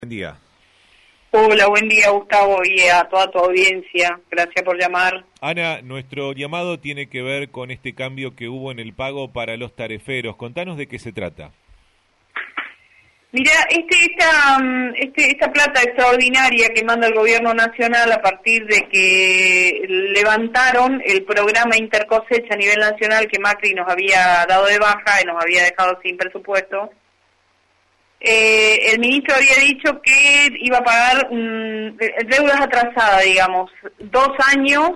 Buen día. Hola, buen día Gustavo y a toda tu audiencia. Gracias por llamar. Ana, nuestro llamado tiene que ver con este cambio que hubo en el pago para los tareferos. Contanos de qué se trata. Mira, esta plata extraordinaria que manda el gobierno nacional a partir de que levantaron el programa Intercosecha a nivel nacional que Macri nos había dado de baja y nos había dejado sin presupuesto. El ministro había dicho que iba a pagar deudas atrasadas, digamos, 2 años,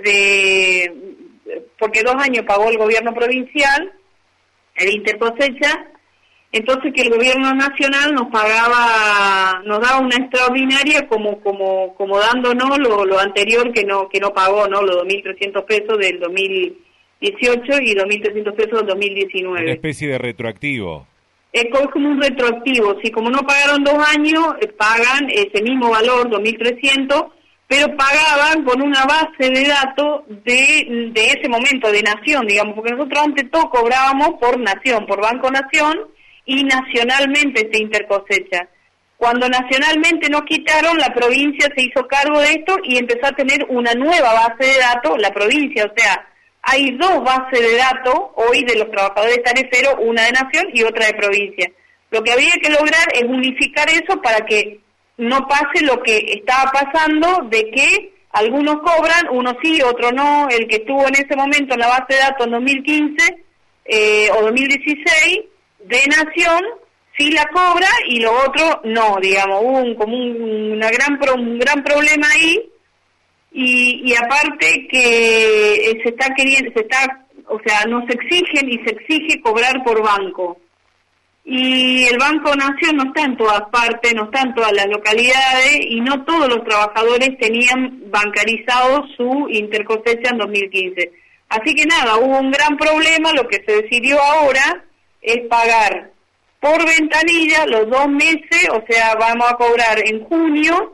porque 2 años pagó el gobierno provincial, el Intercosecha, entonces que el gobierno nacional nos daba una extraordinaria como dándonos lo anterior que no pagó, ¿no? Los 2.300 pesos del 2018 y 2.300 pesos del 2019. Una especie de retroactivo. Es como un retroactivo, sí, como no pagaron 2 años, pagan ese mismo valor, 2.300, pero pagaban con una base de datos de ese momento, de nación, digamos, porque nosotros antes todo cobrábamos por nación, por Banco Nación, y nacionalmente se intercosecha. Cuando nacionalmente nos quitaron, la provincia se hizo cargo de esto y empezó a tener una nueva base de datos, la provincia, o sea, hay 2 bases de datos hoy de los trabajadores tareferos, una de nación y otra de provincia. Lo que había que lograr es unificar eso para que no pase lo que estaba pasando, de que algunos cobran, unos sí, otros no. El que estuvo en ese momento en la base de datos en 2015 o 2016 de nación sí la cobra y lo otro no, digamos. Hubo un gran problema ahí. Y aparte que nos exigen y se exige cobrar por banco. Y el Banco Nación no está en todas partes, no está en todas las localidades y no todos los trabajadores tenían bancarizado su intercosecha en 2015. Así que nada, hubo un gran problema, lo que se decidió ahora es pagar por ventanilla los 2 meses, o sea, vamos a cobrar en junio,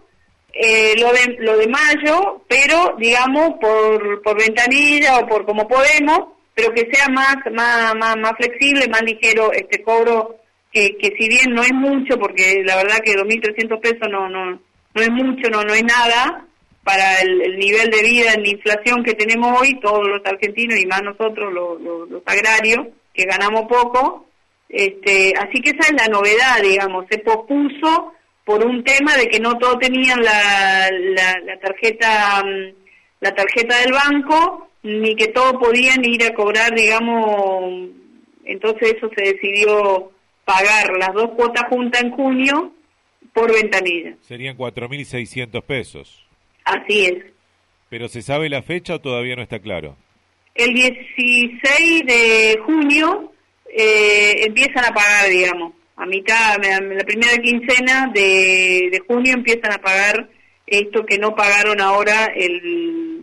lo de mayo, pero digamos por ventanilla o por como podemos, pero que sea más flexible, más ligero este cobro, que si bien no es mucho, porque la verdad que 2.300 pesos no es mucho, no es nada para el nivel de vida en la inflación que tenemos hoy, todos los argentinos y más nosotros los agrarios, que ganamos poco, así que esa es la novedad, digamos, se pospuso por un tema de que no todos tenían la tarjeta del banco, ni que todos podían ir a cobrar, digamos, entonces eso se decidió pagar las 2 cuotas juntas en junio por ventanilla. Serían 4.600 pesos. Así es. ¿Pero se sabe la fecha o todavía no está claro? El 16 de junio empiezan a pagar, digamos. A mitad, la primera quincena de junio empiezan a pagar esto que no pagaron ahora el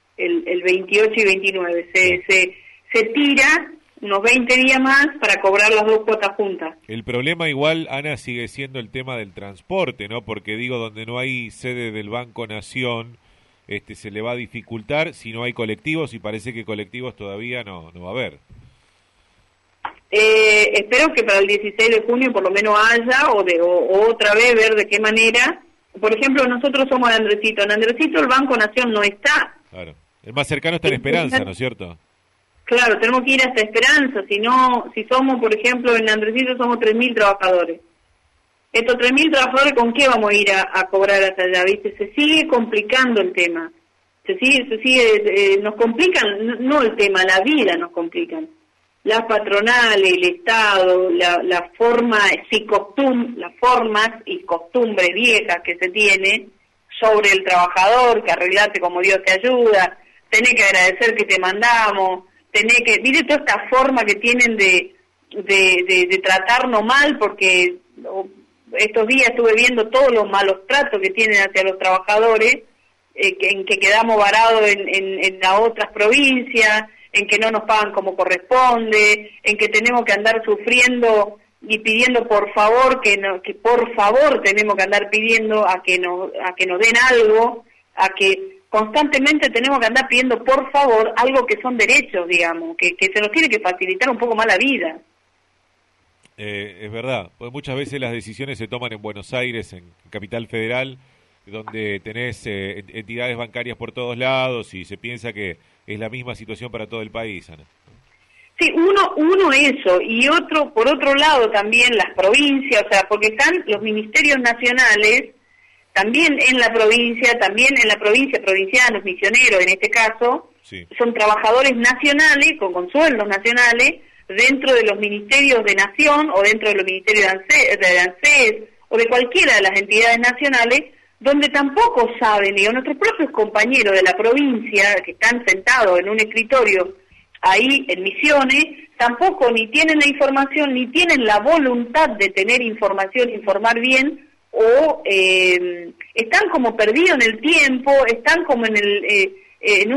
28 y 29. Se tira unos 20 días más para cobrar las 2 cuotas juntas. El problema igual, Ana, sigue siendo el tema del transporte, ¿no? Porque digo, donde no hay sede del Banco Nación, se le va a dificultar si no hay colectivos, y parece que colectivos todavía no va a haber. Espero que para el 16 de junio por lo menos haya, o otra vez ver de qué manera. Por ejemplo, nosotros somos de Andresito. En Andresito el Banco Nación no está. Claro. El más cercano está en Esperanza, ¿no es cierto? Claro, tenemos que ir hasta Esperanza. Si somos, por ejemplo, en Andresito somos 3.000 trabajadores. Estos 3.000 trabajadores, ¿con qué vamos a ir a cobrar hasta allá? ¿Viste? Se sigue complicando el tema. Nos complican, no el tema, la vida nos complican. Las patronales, el Estado, las formas y costumbres viejas que se tiene sobre el trabajador, que arreglate como Dios te ayuda, tenés que agradecer que te mandamos, mire toda esta forma que tienen de tratarnos mal, porque estos días estuve viendo todos los malos tratos que tienen hacia los trabajadores, en que quedamos varados en las otras provincias, en que no nos pagan como corresponde, en que tenemos que andar sufriendo y pidiendo por favor, que por favor tenemos que andar pidiendo a que nos den algo, a que constantemente tenemos que andar pidiendo por favor algo que son derechos, digamos, que se nos tiene que facilitar un poco más la vida. Es verdad, pues muchas veces las decisiones se toman en Buenos Aires, en Capital Federal, donde tenés entidades bancarias por todos lados y se piensa que es la misma situación para todo el país, Ana. Sí, uno eso, y otro, por otro lado también las provincias, o sea, porque están los ministerios nacionales, también en la provincia, provincianos, misioneros en este caso, Sí. son trabajadores nacionales, con sueldos nacionales, dentro de los ministerios de Nación, o dentro de los ministerios de ANSES, o de cualquiera de las entidades nacionales, donde tampoco saben, digo, nuestros propios compañeros de la provincia, que están sentados en un escritorio ahí en Misiones, tampoco ni tienen la información, ni tienen la voluntad de tener información, informar bien, o están como perdidos en el tiempo, están como en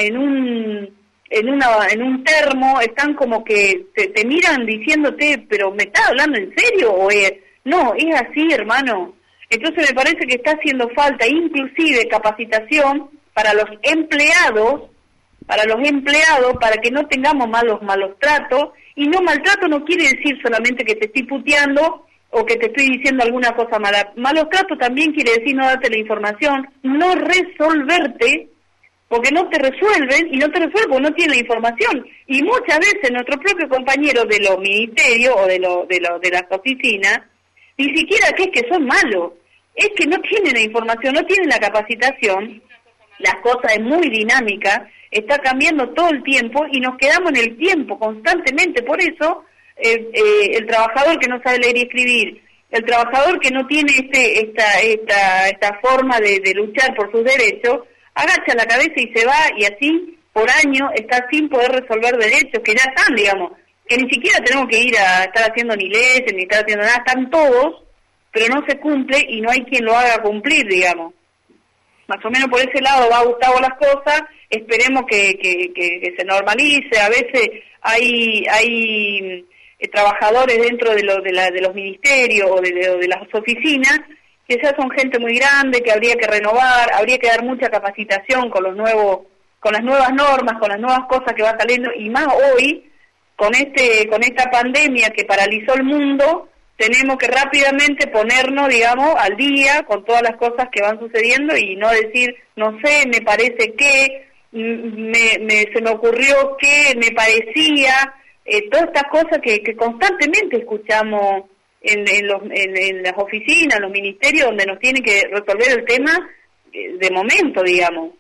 un termo, están como que te miran diciéndote, pero ¿me estás hablando en serio? O no, es así, hermano. Entonces me parece que está haciendo falta inclusive capacitación para los empleados, para que no tengamos malos tratos, y no maltrato no quiere decir solamente que te estoy puteando o que te estoy diciendo alguna cosa mala. Malos tratos también quiere decir no darte la información, no resolverte, porque no te resuelven, y no te resuelven porque no tienen la información. Y muchas veces nuestros propios compañeros de los ministerios o de las oficinas, ni siquiera que es que son malos, es que no tienen la información, no tienen la capacitación, la cosa es muy dinámica, está cambiando todo el tiempo y nos quedamos en el tiempo constantemente. Por eso el trabajador que no sabe leer y escribir, el trabajador que no tiene esta forma de luchar por sus derechos, agacha la cabeza y se va, y así por año está sin poder resolver derechos que ya están, digamos, que ni siquiera tenemos que ir a estar haciendo ni leyes, ni estar haciendo nada, están todos, pero no se cumple y no hay quien lo haga cumplir, digamos. Más o menos por ese lado va Gustavo las cosas, esperemos que se normalice. A veces hay trabajadores dentro de los ministerios o de las oficinas que ya son gente muy grande, que habría que renovar, habría que dar mucha capacitación con las nuevas normas, con las nuevas cosas que va saliendo, y más hoy con esta pandemia que paralizó el mundo. Tenemos que rápidamente ponernos, digamos, al día con todas las cosas que van sucediendo y no decir, no sé, me parece que, se me ocurrió que, me parecía, todas estas cosas que constantemente escuchamos en las oficinas, en los ministerios, donde nos tienen que resolver el tema de momento, digamos.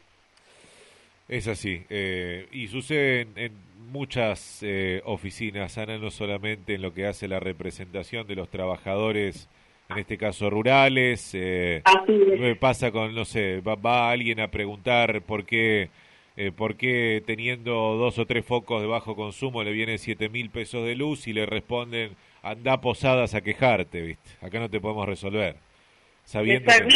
Es así, y sucede en muchas oficinas, Ana, no solamente en lo que hace la representación de los trabajadores, en este caso rurales, me pasa con, no sé, va alguien a preguntar por qué teniendo 2 o 3 focos de bajo consumo le vienen 7.000 pesos de luz, y le responden, anda a Posadas a quejarte, ¿viste? Acá no te podemos resolver. Sabiendo que...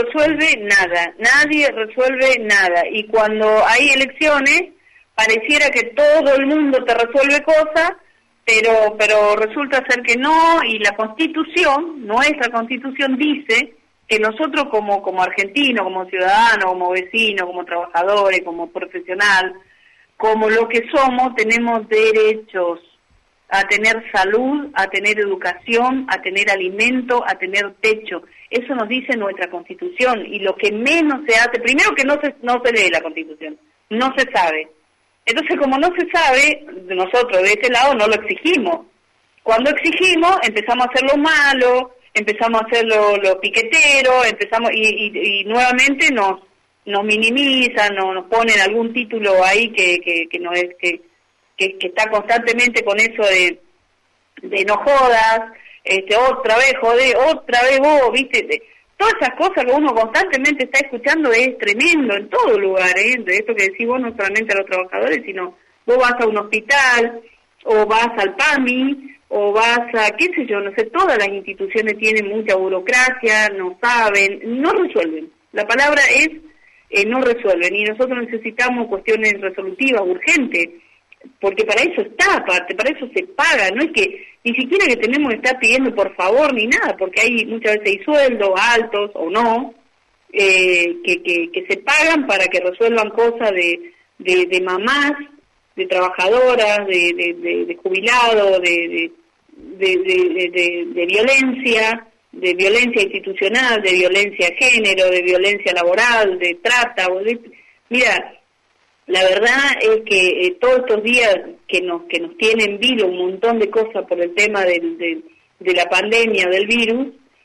Nadie resuelve nada, y cuando hay elecciones pareciera que todo el mundo te resuelve cosas, pero resulta ser que no, y la Constitución, nuestra Constitución dice que nosotros como argentinos, como ciudadanos, como vecinos, como trabajadores, como profesional, como lo que somos, tenemos derechos a tener salud, a tener educación, a tener alimento, a tener techo. Eso nos dice nuestra Constitución, y lo que menos se hace, primero que no se lee la Constitución, no se sabe. Entonces, como no se sabe, nosotros de este lado no lo exigimos. Cuando exigimos, empezamos a hacer lo malo, empezamos a hacer lo piquetero, y nuevamente nos minimizan, nos ponen algún título ahí que no es que está constantemente con eso de no jodas, otra vez jodé, otra vez vos, viste, todas esas cosas que uno constantemente está escuchando es tremendo en todo lugar, de esto que decís vos, no solamente a los trabajadores, sino vos vas a un hospital, o vas al PAMI, o vas a, qué sé yo, no sé, todas las instituciones tienen mucha burocracia, no saben, no resuelven. La palabra es no resuelven, y nosotros necesitamos cuestiones resolutivas, urgentes, porque para eso está, aparte, para eso se paga, no es que ni siquiera que tenemos que estar pidiendo por favor ni nada, porque hay muchas veces hay sueldos altos o no, que se pagan para que resuelvan cosas de mamás, de trabajadoras, de jubilados, de violencia institucional, de violencia de género, de violencia laboral, de trata. Mira, la verdad es que todos estos días que nos tienen vivo un montón de cosas por el tema de la pandemia, del virus,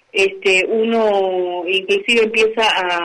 uno inclusive empieza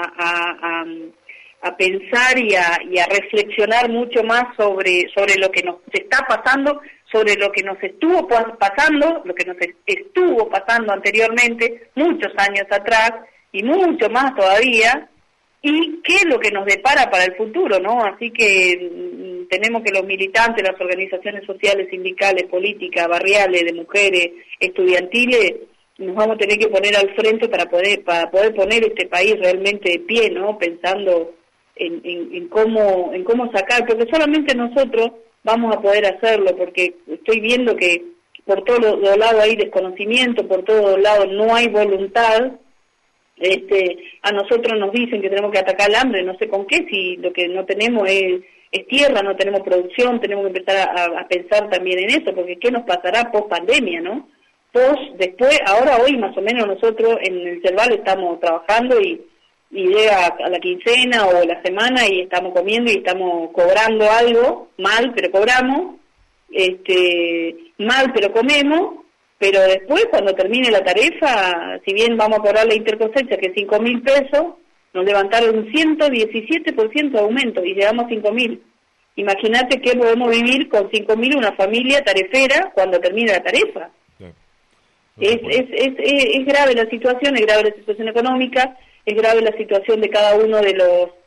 a pensar y a reflexionar mucho más sobre lo que nos está pasando, sobre lo que nos estuvo pasando, lo que nos estuvo pasando anteriormente, muchos años atrás, y mucho más todavía, y qué es lo que nos depara para el futuro, ¿no? Así que tenemos que los militantes, las organizaciones sociales, sindicales, políticas, barriales, de mujeres, estudiantiles, nos vamos a tener que poner al frente para poder poner este país realmente de pie, ¿no? Pensando en cómo sacar, porque solamente nosotros vamos a poder hacerlo, porque estoy viendo que por todos los lados hay desconocimiento, por todos lados no hay voluntad. A nosotros nos dicen que tenemos que atacar el hambre, no sé con qué, si lo que no tenemos es tierra, no tenemos producción, tenemos que empezar a pensar también en eso, porque qué nos pasará post pandemia, ¿no? Después, ahora hoy más o menos nosotros en el Cerval estamos trabajando y llega a la quincena o la semana y estamos comiendo y estamos cobrando algo, mal pero cobramos, mal pero comemos, pero después cuando termine la tarifa, si bien vamos a cobrar la intercosecha que es 5.000 pesos, nos levantaron un 117% de aumento y llegamos a 5.000. Imagínate que podemos vivir con 5.000 una familia tarifera cuando termine la tarifa. Es grave la situación, es grave la situación económica, es grave la situación de cada uno de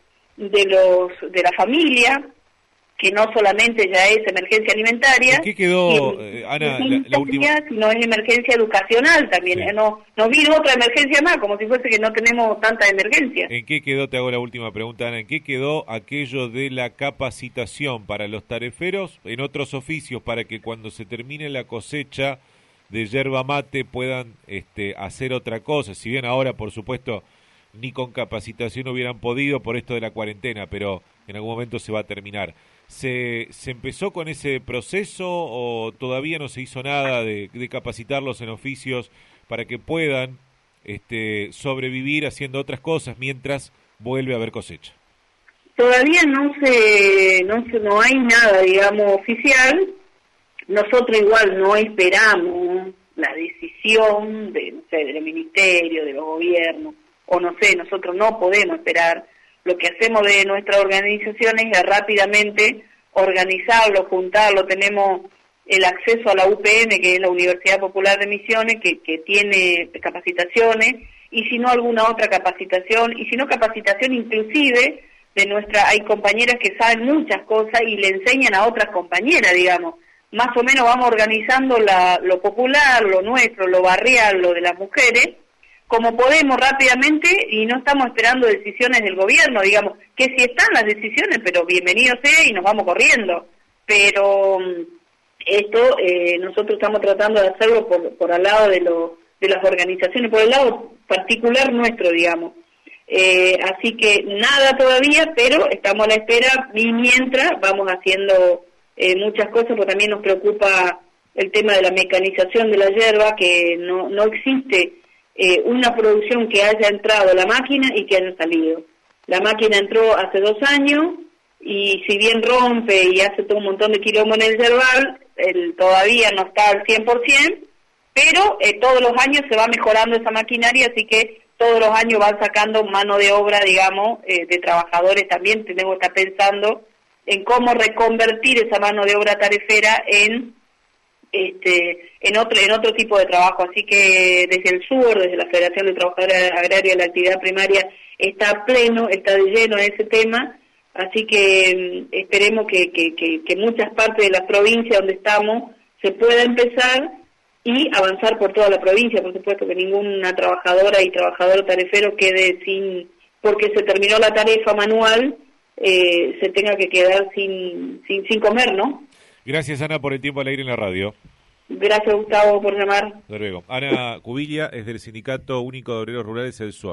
la familia, que no solamente ya es emergencia alimentaria. ¿En qué quedó, Ana, la última? Sino es emergencia educacional también. Sí. No vino otra emergencia más, como si fuese que no tenemos tanta emergencia. ¿En qué quedó, te hago la última pregunta, Ana, en qué quedó aquello de la capacitación para los tareferos en otros oficios para que cuando se termine la cosecha de yerba mate puedan hacer otra cosa? Si bien ahora, por supuesto, ni con capacitación hubieran podido por esto de la cuarentena, pero en algún momento se va a terminar. ¿Se empezó con ese proceso o todavía no se hizo nada de capacitarlos en oficios para que puedan sobrevivir haciendo otras cosas mientras vuelve a haber cosecha? Todavía no hay nada, digamos, oficial. Nosotros igual no esperamos la decisión del ministerio, de los gobiernos, o no sé, nosotros no podemos esperar. Lo que hacemos de nuestra organización es rápidamente organizarlo, juntarlo. Tenemos el acceso a la UPM, que es la Universidad Popular de Misiones, que tiene capacitaciones, y si no alguna otra capacitación, y si no capacitación inclusive hay compañeras que saben muchas cosas y le enseñan a otras compañeras, digamos. Más o menos vamos organizando lo popular, lo nuestro, lo barrial, lo de las mujeres, como podemos rápidamente, y no estamos esperando decisiones del gobierno, digamos, que si están las decisiones, pero bienvenido sea y nos vamos corriendo. Pero esto nosotros estamos tratando de hacerlo por al lado de las organizaciones, por el lado particular nuestro, digamos. Así que nada todavía, pero estamos a la espera y mientras vamos haciendo muchas cosas, porque también nos preocupa el tema de la mecanización de la yerba, que no existe una producción que haya entrado a la máquina y que haya salido. La máquina entró hace 2 años y si bien rompe y hace todo un montón de quilombo en el yerbal, todavía no está al 100%, pero todos los años se va mejorando esa maquinaria, así que todos los años van sacando mano de obra, digamos, de trabajadores. También tenemos que estar pensando en cómo reconvertir esa mano de obra tarefera en otro tipo de trabajo. Así que desde el SUR, desde la Federación de Trabajadores Agrarios de la Actividad Primaria, está de lleno en ese tema. Así que esperemos que muchas partes de la provincia donde estamos se pueda empezar y avanzar por toda la provincia. Por supuesto que ninguna trabajadora y trabajador tarefero quede porque se terminó la tarifa manual, se tenga que quedar sin comer, ¿no? Gracias, Ana, por el tiempo al aire en la radio. Gracias, Gustavo, por llamar. Hasta luego. Ana Cubilla es del Sindicato Único de Obreros Rurales, el SUAR.